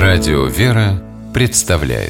Радио «Вера» представляет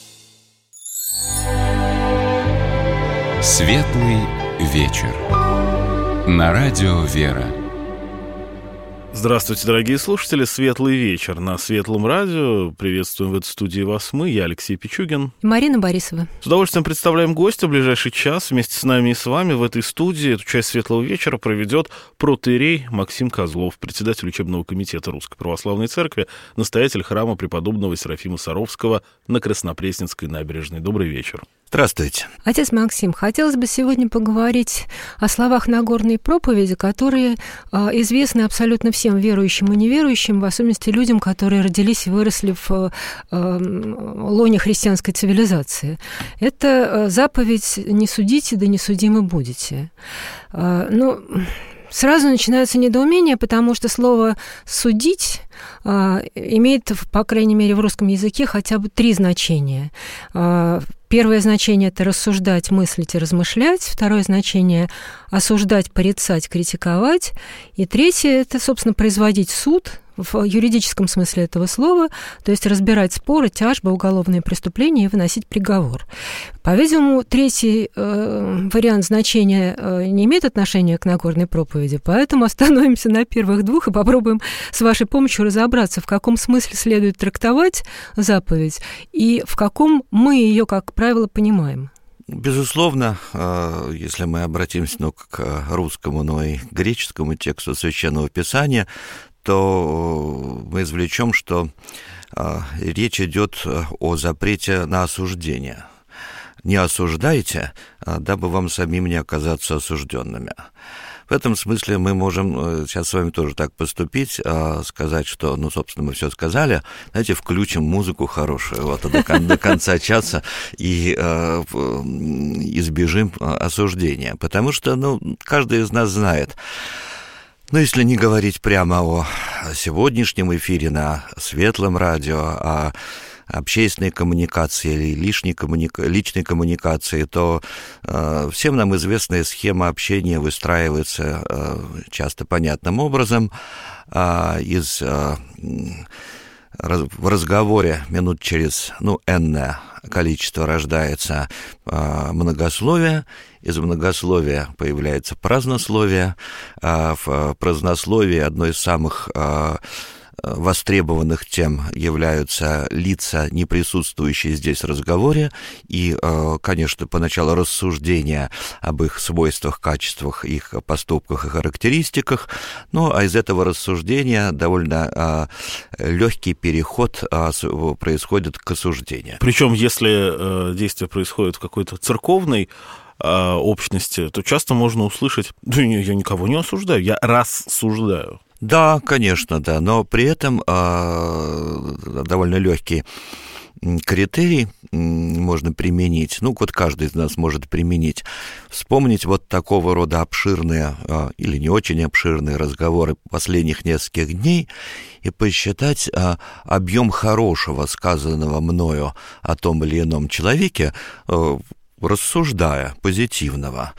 Светлый вечер на Радио «Вера». Здравствуйте, дорогие слушатели. Светлый вечер на Светлом радио. Приветствуем в этой студии вас мы, я Алексей Пичугин. И Марина Борисова. С удовольствием представляем гостя в ближайший час. Вместе с нами и с вами в этой студии эту часть Светлого вечера проведет протоиерей Максим Козлов, председатель учебного комитета Русской Православной Церкви, настоятель храма преподобного Серафима Саровского на Краснопресненской набережной. Добрый вечер. Здравствуйте. Отец Максим, хотелось бы сегодня поговорить о словах Нагорной проповеди, которые известны абсолютно всем верующим и неверующим, в особенности людям, которые родились и выросли в лоне христианской цивилизации. Это заповедь «Не судите, да не судимы будете». Сразу начинается недоумение, потому что слово «судить» имеет, по крайней мере, в русском языке хотя бы 3 значения. Первое значение – это рассуждать, мыслить и размышлять. Второе значение – осуждать, порицать, критиковать. И третье – это, собственно, производить суд в юридическом смысле этого слова, то есть разбирать споры, тяжбы, уголовные преступления и выносить приговор. По-видимому, третий вариант значения не имеет отношения к Нагорной проповеди, поэтому остановимся на первых 2 и попробуем с вашей помощью разобраться, в каком смысле следует трактовать заповедь и в каком мы ее, как правило, понимаем. Безусловно, если мы обратимся к русскому, но и греческому тексту Священного Писания, то мы извлечем, что речь идет о запрете на осуждение. Не осуждайте, дабы вам самим не оказаться осужденными. В этом смысле мы можем сейчас с вами тоже так поступить, сказать, что, собственно, мы все сказали, знаете, включим музыку хорошую до конца часа и избежим осуждения. Потому что, каждый из нас знает, если не говорить прямо о сегодняшнем эфире на Светлом радио, о общественной коммуникации или личной коммуникации, то всем нам известная схема общения выстраивается часто понятным образом. В разговоре минут через энное количество рождается многословие, из многословия появляется празднословие, в празднословии одной из самых востребованных тем являются лица, не присутствующие здесь в разговоре, и, конечно, поначалу рассуждения об их свойствах, качествах, их поступках и характеристиках, а из этого рассуждения довольно легкий переход происходит к осуждению. Причем, если действие происходит в какой-то церковной общности, то часто можно услышать: да не, я никого не осуждаю, я рассуждаю. Да, конечно, да, но при этом довольно легкий критерий можно применить, каждый из нас может применить, вспомнить такого рода обширные или не очень обширные разговоры последних нескольких дней и посчитать объем хорошего, сказанного мною о том или ином человеке, рассуждая позитивного,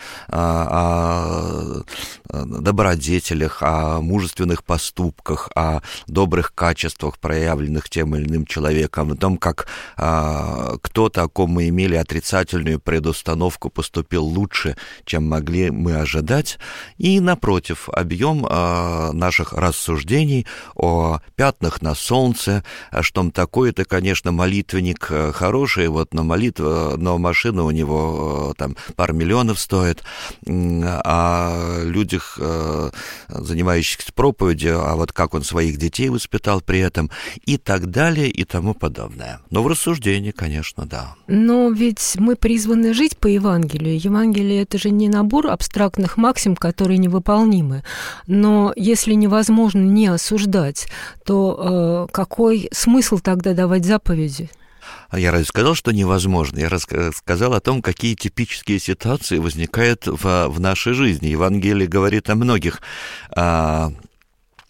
о добродетелях, о мужественных поступках, о добрых качествах, проявленных тем или иным человеком, о том, как кто-то, о ком мы имели отрицательную предустановку, поступил лучше, чем могли мы ожидать, и, напротив, объем наших рассуждений о пятнах на солнце, что такой-то, конечно, молитвенник хороший, но машина у него там пару миллионов стоит, о людях, занимающихся проповедью, как он своих детей воспитал при этом, и так далее, и тому подобное. Но в рассуждении, конечно, да. Но ведь мы призваны жить по Евангелию. Евангелие — это же не набор абстрактных максим, которые невыполнимы. Но если невозможно не осуждать, то какой смысл тогда давать заповеди? Я разве сказал, что невозможно? Я рассказал о том, какие типические ситуации возникают в нашей жизни. Евангелие говорит о многих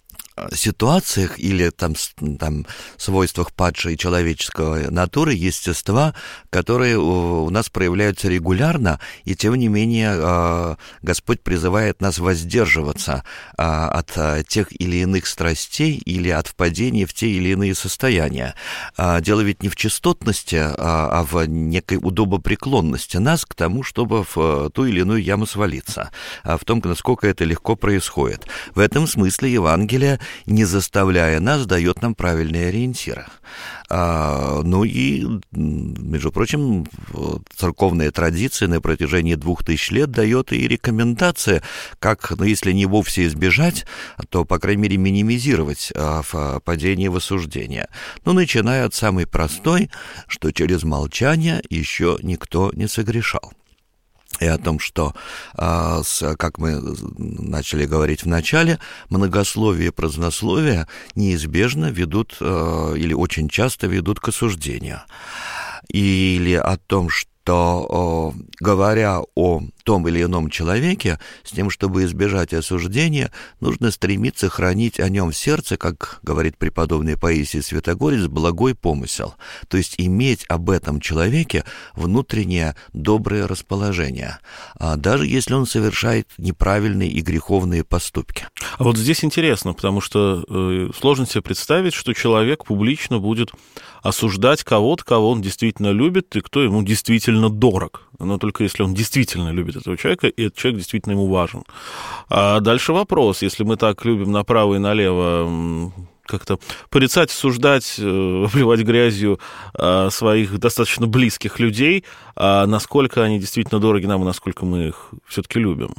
ситуациях или там свойствах падшей человеческой натуры, естества, которые у нас проявляются регулярно, и тем не менее Господь призывает нас воздерживаться от тех или иных страстей или от впадения в те или иные состояния. Дело ведь не в частотности, а в некой удобопреклонности нас к тому, чтобы в ту или иную яму свалиться, а в том, насколько это легко происходит. В этом смысле Евангелие, не заставляя нас, дает нам правильные ориентиры. Ну и, между прочим, церковная традиция на протяжении 2000 лет дает и рекомендации, как, если не вовсе избежать, то, по крайней мере, минимизировать падение в осуждение. Ну, начиная от самой простой, что через молчание еще никто не согрешал. И о том, что, как мы начали говорить в начале, многословие и празднословие неизбежно ведут или очень часто ведут к осуждению. Или о том, что, говоря о том или ином человеке, с тем, чтобы избежать осуждения, нужно стремиться хранить о нем в сердце, как говорит преподобный Паисий Святогорец, благой помысел, то есть иметь об этом человеке внутреннее доброе расположение, даже если он совершает неправильные и греховные поступки. А вот здесь интересно, потому что сложно себе представить, что человек публично будет осуждать кого-то, кого он действительно любит и кто ему действительно дорог. Но только если он действительно любит этого человека, и этот человек действительно ему важен. А дальше вопрос. Если мы так любим направо и налево как-то порицать, осуждать, обливать грязью своих достаточно близких людей, насколько они действительно дороги нам и насколько мы их все-таки любим?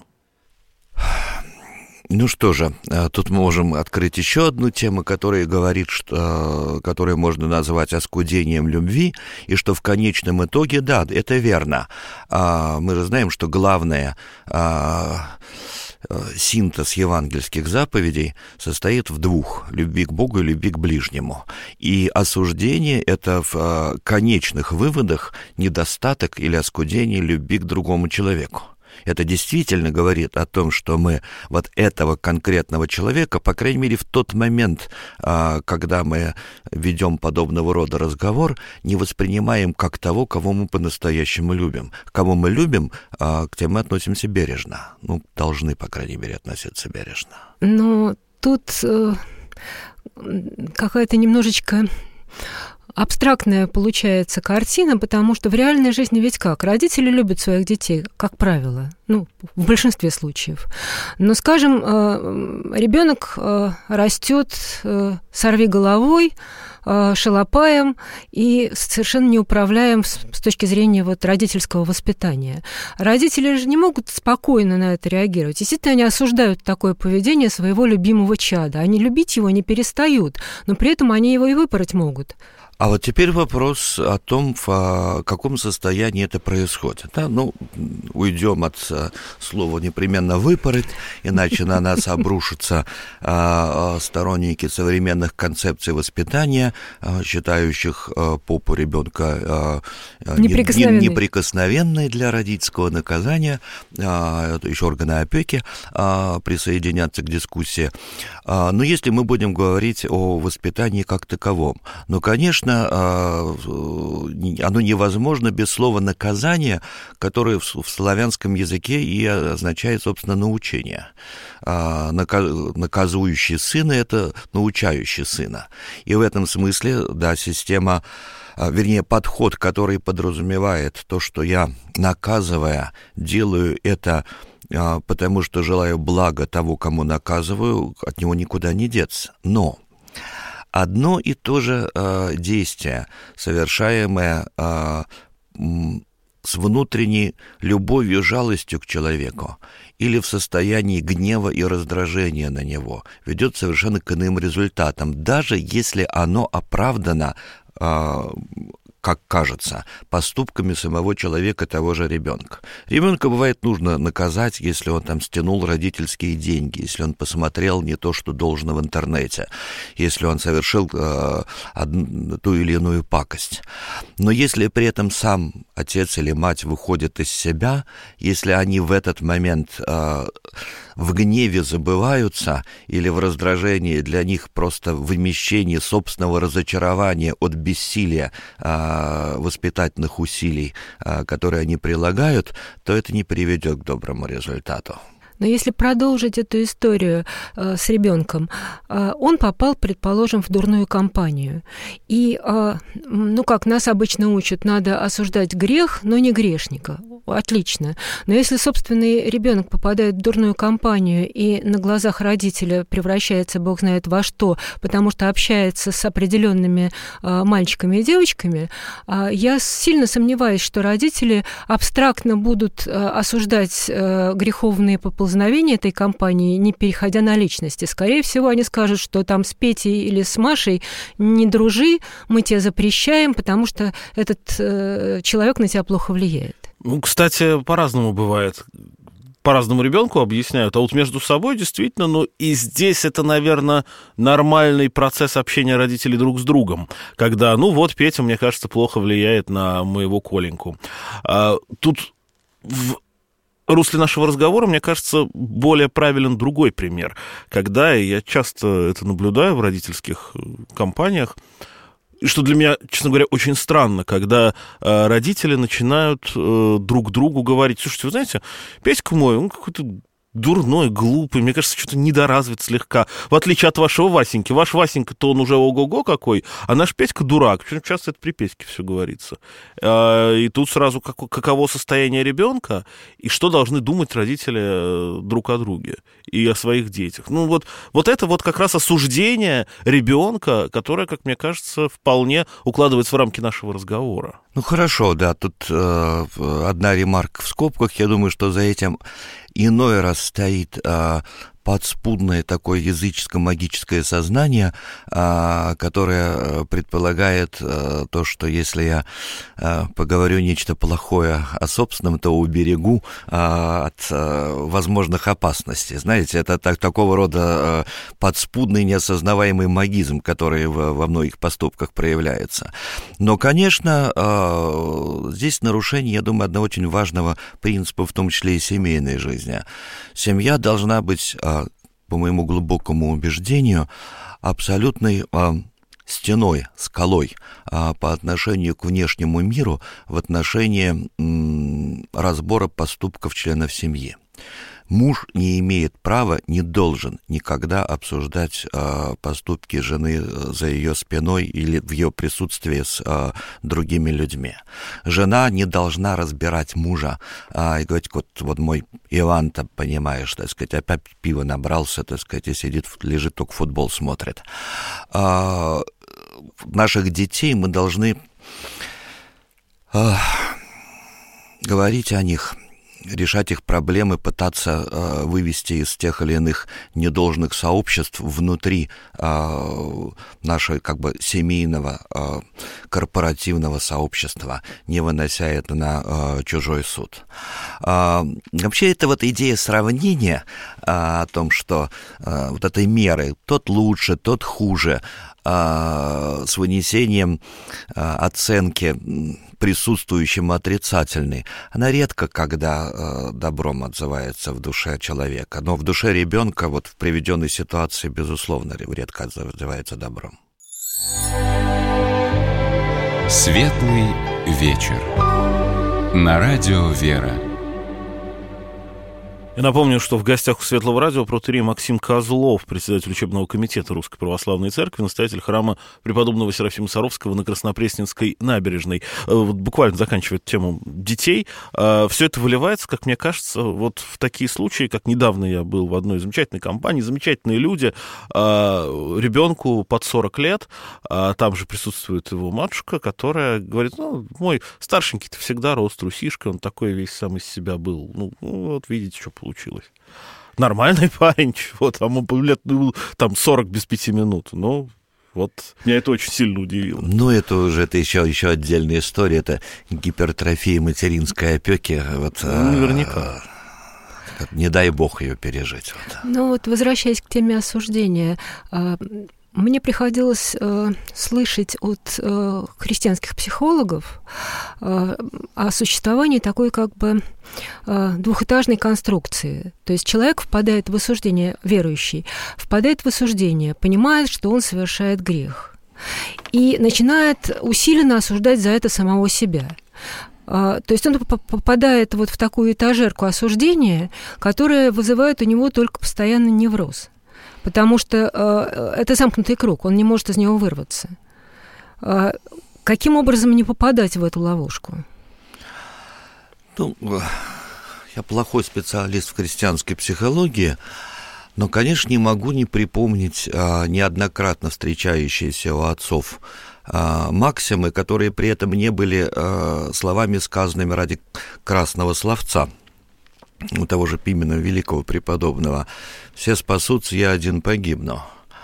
Ну что же, тут мы можем открыть еще одну тему, которая говорит, которую можно назвать оскудением любви, и что в конечном итоге, да, это верно. Мы же знаем, что главное синтез евангельских заповедей состоит в двух: любви к Богу и любви к ближнему. И осуждение — это в конечных выводах недостаток или оскудение любви к другому человеку. Это действительно говорит о том, что мы вот этого конкретного человека, по крайней мере, в тот момент, когда мы ведем подобного рода разговор, не воспринимаем как того, кого мы по-настоящему любим. Кого мы любим, к тем мы относимся бережно. Ну, должны, по крайней мере, относиться бережно. Но тут какая-то немножечко абстрактная получается картина, потому что в реальной жизни ведь как? Родители любят своих детей, как правило, в большинстве случаев. Но, скажем, ребенок растет сорвиголовой, шалопаем и совершенно неуправляем с точки зрения родительского воспитания. Родители же не могут спокойно на это реагировать. Естественно, они осуждают такое поведение своего любимого чада. Они любить его не перестают, но при этом они его и выпороть могут. А вот теперь вопрос о том, в каком состоянии это происходит. Да? Уйдем от слова непременно «выпороть», иначе на нас обрушатся сторонники современных концепций воспитания, считающих попу ребенка неприкосновенной для родительского наказания, еще органы опеки присоединятся к дискуссии. Но если мы будем говорить о воспитании как таковом, конечно, оно невозможно без слова «наказание», которое в славянском языке и означает, собственно, научение. Наказующий сына — это научающий сына. И в этом смысле, да, система, подход, который подразумевает то, что я, наказывая, делаю это потому что желаю блага того, кому наказываю, от него никуда не деться. Но одно и то же действие, совершаемое с внутренней любовью, жалостью к человеку или в состоянии гнева и раздражения на него, ведет совершенно к иным результатам, даже если оно оправдано, как кажется, поступками самого человека, того же ребенка. Ребенка, бывает, нужно наказать, если он стянул родительские деньги, если он посмотрел не то, что должно в интернете, если он совершил ту или иную пакость. Но если при этом сам отец или мать выходят из себя, если они в этот момент в гневе забываются или в раздражении, для них просто вымещение собственного разочарования от бессилия воспитательных усилий, которые они прилагают, то это не приведет к доброму результату. Но если продолжить эту историю с ребенком, он попал, предположим, в дурную компанию. И, как нас обычно учат, надо осуждать грех, но не грешника. Отлично. Но если собственный ребенок попадает в дурную компанию и на глазах родителя превращается, бог знает во что, потому что общается с определенными мальчиками и девочками, я сильно сомневаюсь, что родители абстрактно будут осуждать греховные поползновения этой компании, не переходя на личности. Скорее всего, они скажут, что там с Петей или с Машей не дружи, мы тебе запрещаем, потому что этот человек на тебя плохо влияет. Кстати, по-разному бывает. По-разному ребенку объясняют, а вот между собой действительно, и здесь это, наверное, нормальный процесс общения родителей друг с другом, когда, Петя, мне кажется, плохо влияет на моего Коленьку. Тут в русле нашего разговора, мне кажется, более правилен другой пример, когда, и я часто это наблюдаю в родительских компаниях, и что для меня, честно говоря, очень странно, когда родители начинают друг другу говорить: слушайте, вы знаете, Петька мой, он какой-то дурной, глупый, мне кажется, что-то недоразвит слегка, в отличие от вашего Васеньки. Ваш Васенька-то он уже ого-го какой, а наш Петька дурак. Причем часто это при Петьке все говорится. И тут сразу каково состояние ребенка и что должны думать родители друг о друге и о своих детях. Вот это вот как раз осуждение ребенка, которое, как мне кажется, вполне укладывается в рамки нашего разговора. Хорошо, да, тут одна ремарка в скобках. Я думаю, что за этим иной раз стоит подспудное такое языческо-магическое сознание, которое предполагает то, что если я поговорю нечто плохое о собственном, то уберегу от возможных опасностей. Знаете, это такого рода подспудный неосознаваемый магизм, который во многих поступках проявляется. Но, конечно, здесь нарушение, я думаю, одного очень важного принципа, в том числе и семейной жизни. Семья должна быть, по моему глубокому убеждению, абсолютной стеной, скалой по отношению к внешнему миру в отношении разбора поступков членов семьи. Муж не имеет права, не должен никогда обсуждать поступки жены за ее спиной или в ее присутствии с другими людьми. Жена не должна разбирать мужа и говорить: вот мой Иван-то, понимаешь, так сказать, опять пиво набрался, так сказать, и сидит, лежит, только футбол смотрит. Наших детей мы должны говорить о них, решать их проблемы, пытаться вывести из тех или иных недолжных сообществ внутри нашего семейного, корпоративного сообщества, не вынося это на чужой суд. Вообще, это идея сравнения о том, что вот этой меры, тот лучше, тот хуже, с вынесением оценки присутствующим отрицательной, она редко когда добром отзывается в душе человека. Но в душе ребенка в приведенной ситуации, безусловно, редко отзывается добром. Светлый вечер. На радио «Вера». Я напомню, что в гостях у Светлого радио протоиерей Максим Козлов, председатель учебного комитета Русской Православной Церкви, настоятель храма преподобного Серафима Саровского на Краснопресненской набережной. Буквально заканчивая тему детей, все это выливается, как мне кажется, в такие случаи, как недавно я был в одной замечательной компании, замечательные люди, ребенку под 40 лет, там же присутствует его матушка, которая говорит: мой старшенький-то всегда рос трусишкой, он такой весь сам из себя был. Видите, что получилось. Нормальный парень, чего там, он лет, 40 без 5 минут. Меня это очень сильно удивило. Это еще отдельная история, это гипертрофия материнской опеки. Наверняка. Не дай бог ее пережить. Возвращаясь к теме осуждения, Мне приходилось слышать от христианских психологов о существовании такой как бы двухэтажной конструкции. То есть человек впадает в осуждение, верующий, впадает в осуждение, понимает, что он совершает грех, и начинает усиленно осуждать за это самого себя. То есть он попадает вот в такую этажерку осуждения, которая вызывает у него только постоянный невроз. Потому что это замкнутый круг, он не может из него вырваться. Каким образом не попадать в эту ловушку? Ну, я плохой специалист в христианской психологии, но, конечно, не могу не припомнить неоднократно встречающиеся у отцов максимы, которые при этом не были словами, сказанными ради красного словца. У того же Пимена, великого преподобного, «Все спасутся, я один погибну».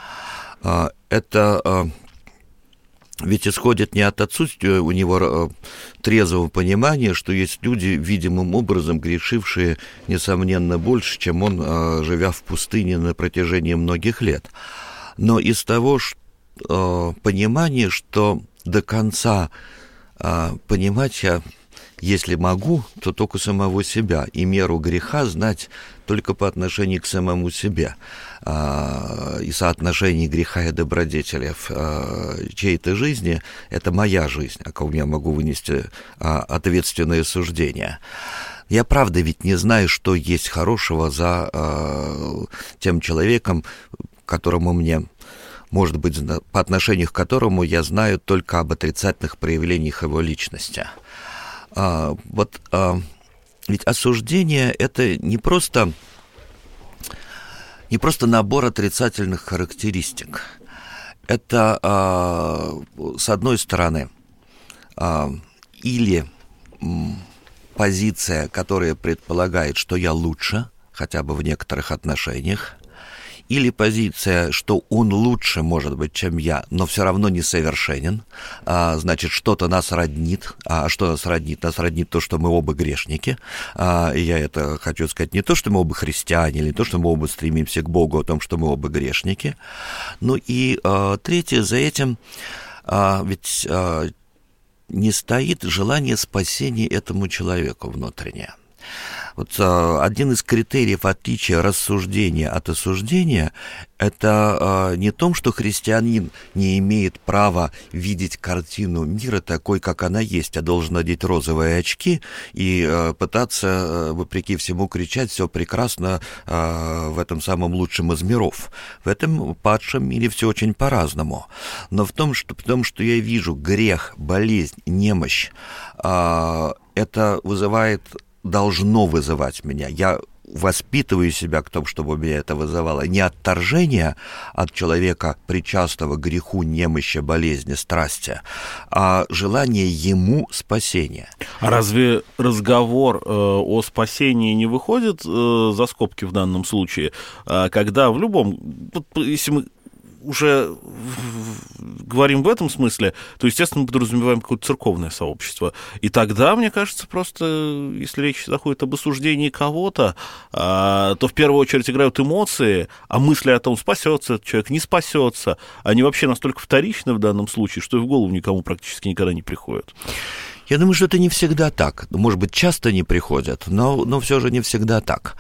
Это ведь исходит не от отсутствия у него трезвого понимания, что есть люди, видимым образом грешившие, несомненно, больше, чем он, живя в пустыне на протяжении многих лет. Но из того понимания, что до конца понимать я, если могу, то только самого себя, и меру греха знать только по отношению к самому себе, и соотношение греха и добродетели в чьей-то жизни – это моя жизнь, о ком я могу вынести ответственное суждение. Я правда ведь не знаю, что есть хорошего за тем человеком, которому мне, может быть, по отношению к которому я знаю только об отрицательных проявлениях его личности. Ведь осуждение – это не просто набор отрицательных характеристик. Это, с одной стороны, или позиция, которая предполагает, что я лучше, хотя бы в некоторых отношениях, или позиция, что он лучше, может быть, чем я, но все равно несовершенен, значит, что-то нас роднит. А что нас роднит? Нас роднит то, что мы оба грешники. И я это хочу сказать не то, что мы оба христиане, или не то, что мы оба стремимся к Богу, а о том, что мы оба грешники. Ну и третье, за этим ведь не стоит желание спасения этому человеку внутреннее. Вот один из критериев отличия рассуждения от осуждения – это не то, что христианин не имеет права видеть картину мира такой, как она есть, а должен надеть розовые очки и пытаться, вопреки всему, кричать «все прекрасно» в этом самом лучшем из миров. В этом падшем мире все очень по-разному. Но в том, что я вижу грех, болезнь, немощь, это должно вызывать меня. Я воспитываю себя к тому, чтобы меня это вызывало. Не отторжение от человека, причастного к греху, немощи, болезни, страсти, а желание ему спасения. А разве разговор о спасении не выходит за скобки в данном случае? Когда в любом... Если мы уже говорим в этом смысле, то, естественно, мы подразумеваем какое-то церковное сообщество. И тогда, мне кажется, просто, если речь заходит об осуждении кого-то, то в первую очередь играют эмоции, а мысли о том, спасется этот человек, не спасется, они вообще настолько вторичны в данном случае, что и в голову никому практически никогда не приходят. Я думаю, что это не всегда так. Может быть, часто не приходят, но все же не всегда так.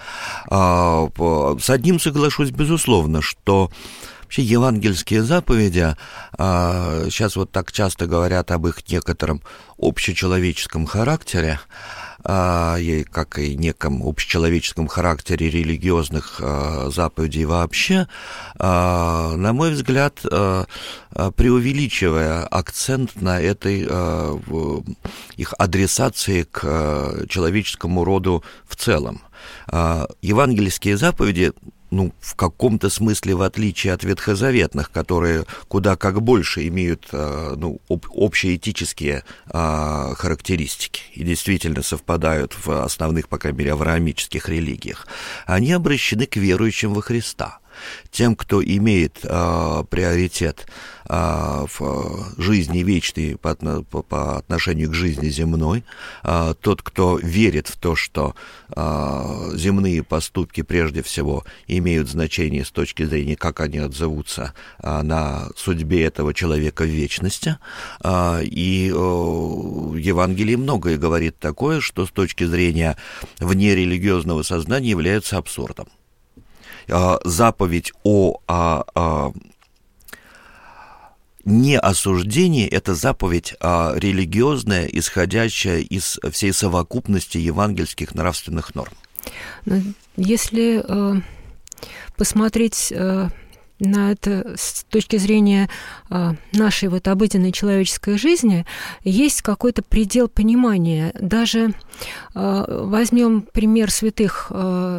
С одним соглашусь, безусловно, что вообще евангельские заповеди, сейчас вот так часто говорят об их некотором общечеловеческом характере, как и неком общечеловеческом характере религиозных заповедей вообще, на мой взгляд, преувеличивая акцент на этой их адресации к человеческому роду в целом. Евангельские заповеди, в каком-то смысле, в отличие от ветхозаветных, которые куда как больше имеют общеэтические характеристики и действительно совпадают в основных, по крайней мере, авраамических религиях, они обращены к верующим во Христа. Тем, кто имеет приоритет в жизни вечной по отношению к жизни земной, тот, кто верит в то, что земные поступки прежде всего имеют значение с точки зрения, как они отзовутся на судьбе этого человека в вечности. И Евангелие многое говорит такое, что с точки зрения внерелигиозного сознания является абсурдом. Заповедь о неосуждение – это заповедь религиозная, исходящая из всей совокупности евангельских нравственных норм. Если посмотреть на это с точки зрения нашей вот обыденной человеческой жизни, есть какой-то предел понимания. Даже возьмем пример святых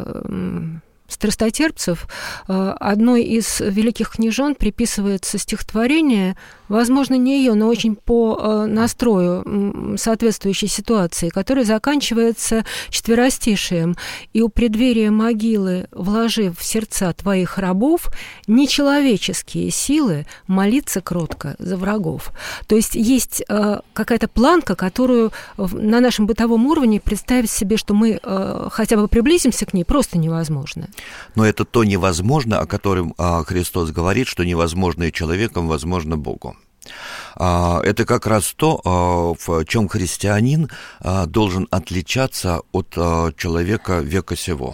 страстотерпцев, одной из великих княжон приписывается стихотворение, возможно, не ее, но очень по настрою соответствующей ситуации, которое заканчивается четверостишием. «И у преддверия могилы, вложив в сердца твоих рабов, нечеловеческие силы молиться кротко за врагов». То есть есть какая-то планка, которую на нашем бытовом уровне представить себе, что мы хотя бы приблизимся к ней, просто невозможно. Но это то невозможно, о котором Христос говорит, что невозможное человеком возможно Богу. Это как раз то, в чем христианин должен отличаться от человека века сего.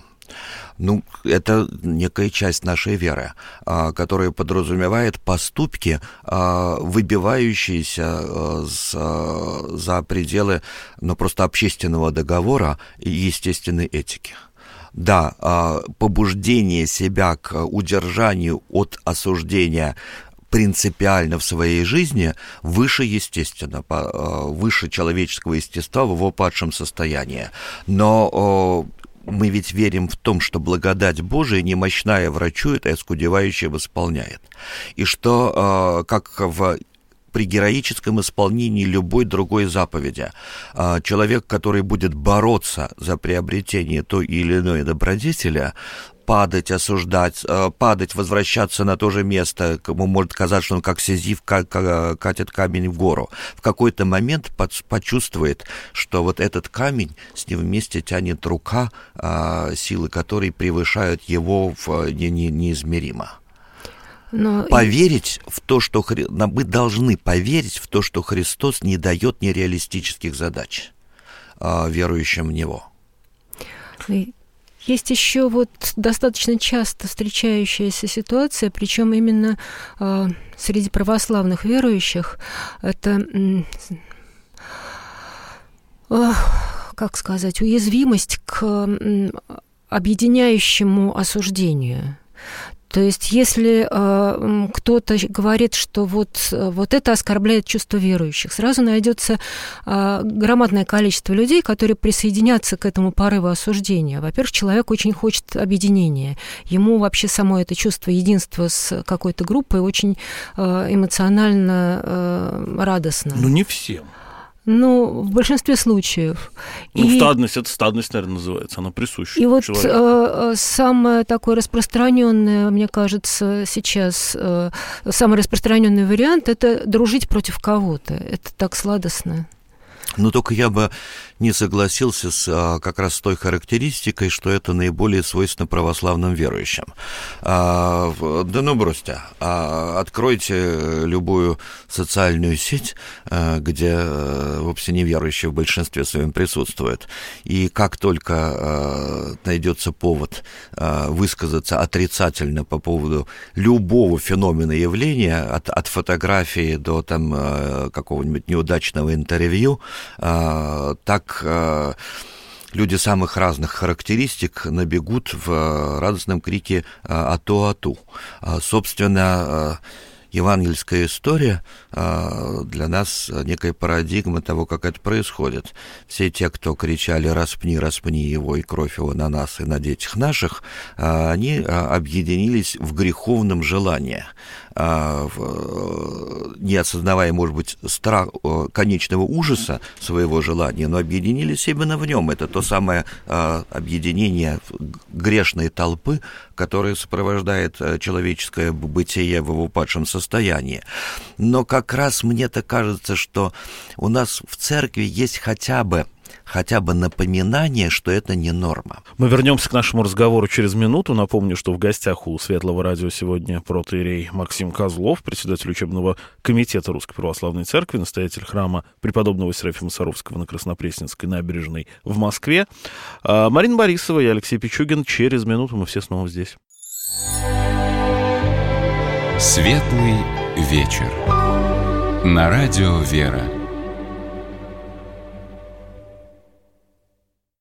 Это некая часть нашей веры, которая подразумевает поступки, выбивающиеся за пределы просто общественного договора и естественной этики. Да, побуждение себя к удержанию от осуждения принципиально в своей жизни выше естественно, выше человеческого естества в его падшем состоянии. Но мы ведь верим в том, что благодать Божия немощная врачует, а оскудевающая восполняет. И что, как при героическом исполнении любой другой заповеди, человек, который будет бороться за приобретение той или иной добродетели, падать, осуждать, возвращаться на то же место, кому может казаться, что он как Сизиф катит камень в гору, в какой-то момент почувствует, что вот этот камень с ним вместе тянет рука, силы которой превышают его неизмеримо. Поверить в то, что мы должны поверить в то, что Христос не дает нереалистических задач верующим в Него. Есть еще достаточно часто встречающаяся ситуация, причем именно среди православных верующих, это, уязвимость к объединяющему осуждению. То есть, если кто-то говорит, что вот это оскорбляет чувство верующих, сразу найдется громадное количество людей, которые присоединятся к этому порыву осуждения. Во-первых, человек очень хочет объединения. Ему вообще само это чувство единства с какой-то группой очень эмоционально радостно. Но не всем. В большинстве случаев. Стадность, это стадность, наверное, называется, она присуща человеку. Самое такое распространенное, мне кажется, сейчас, самый распространенный вариант – это дружить против кого-то. Это так сладостно. Только я бы не согласился как раз с той характеристикой, что это наиболее свойственно православным верующим. Бросьте. Откройте любую социальную сеть, где вовсе не верующие в большинстве своем присутствуют. И как только найдется повод высказаться отрицательно по поводу любого феномена явления, от фотографии до какого-нибудь неудачного интервью, так люди самых разных характеристик набегут в радостном крике «Ату-ату». Собственно, евангельская история для нас некая парадигма того, как это происходит. Все те, кто кричали «распни, распни его, и кровь его на нас и на детях наших», они объединились в греховном желании, не осознавая, может быть, страх, конечного ужаса своего желания, но объединились именно в нем. Это то самое объединение грешной толпы, которое сопровождает человеческое бытие в его падшем состоянии. Но как раз мне-то кажется, что у нас в церкви есть хотя бы напоминание, что это не норма. Мы вернемся к нашему разговору через минуту. Напомню, что в гостях у Светлого радио сегодня протоиерей Максим Козлов, председатель учебного комитета Русской Православной Церкви, настоятель храма преподобного Серафима Саровского на Краснопресненской набережной в Москве. Марина Борисова и Алексей Пичугин. Через минуту мы все снова здесь. Светлый вечер. На радио «Вера».